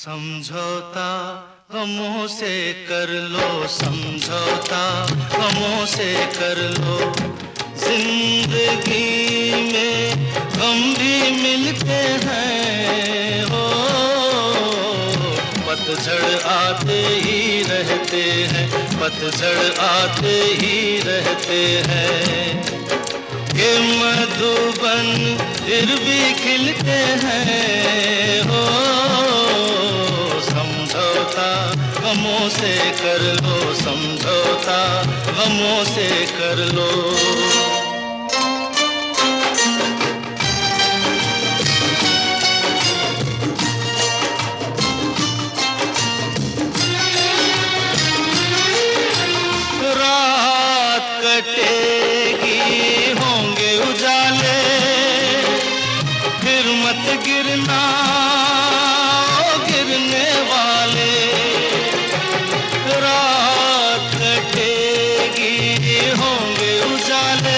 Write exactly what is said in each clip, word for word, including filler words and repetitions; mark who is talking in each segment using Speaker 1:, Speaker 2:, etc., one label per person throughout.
Speaker 1: समझौता गमों से कर लो, समझौता गमों से कर लो। जिंदगी में गम भी मिलते हैं हो, पतझड़ आते ही रहते हैं, पतझड़ आते ही रहते हैं। ये मधुबन फिर भी खिलते हैं हो, समझौता गमों से कर लो, समझौता गमों से कर लो। रात कटेगी होंगे उजाले, फिर मत गिरना ओ गिरने वाले। रात कटेगी होंगे उजाले,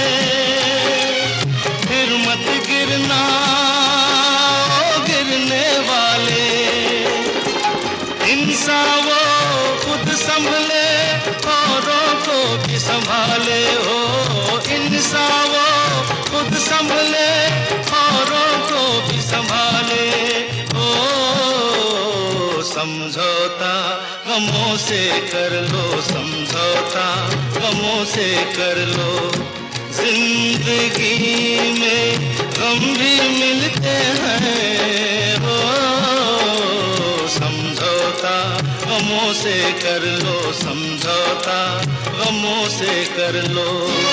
Speaker 1: फिर मत गिरना ओ गिरने वाले। इंसान वो खुद संभले औरों को भी संभाले हो, इंसान वो खुद संभले औरों को भी संभाले हो। समझौता गमों से कर लो, समझौता गमों से कर लो। जिंदगी में गम भी मिलते हैं हो, समझौता गमों से कर लो, समझौता गमों से कर लो।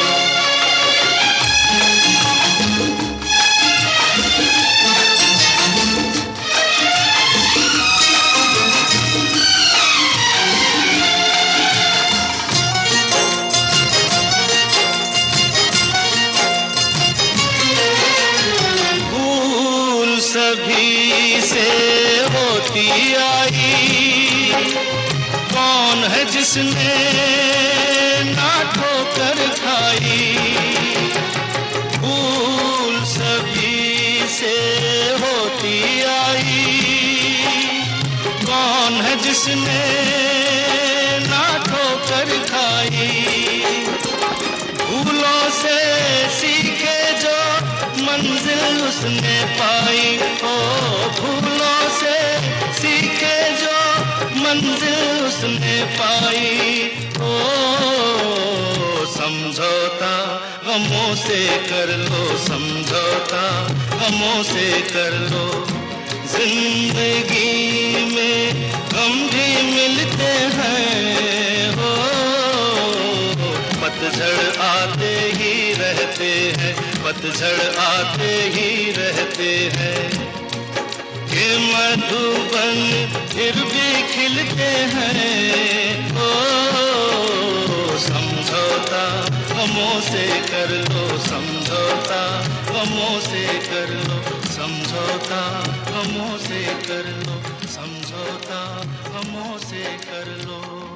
Speaker 1: भूल सभी से होती आई, कौन है जिसने ना ठोकर खाई। भूल सभी से होती आई, कौन है जिसने ना ठोकर खाई। भूलों से सीखे जो मंजिल उसने पाई हो, भूलों से सीखे जो मंजिल उसने पाई हो। समझौता गमों से कर लो, समझौता गमों से कर लो। जिंदगी में गम भी मिलते हैं हो, पतझड़ आते ही रहते हैं, पतझड़ आते ही रहते हैं। ये मधुबन फिर भी खिलते हैं ओ, समझौता गमों से कर लो, समझौता गमों से कर लो, समझौता गमों से कर लो, समझौता गमों से कर लो।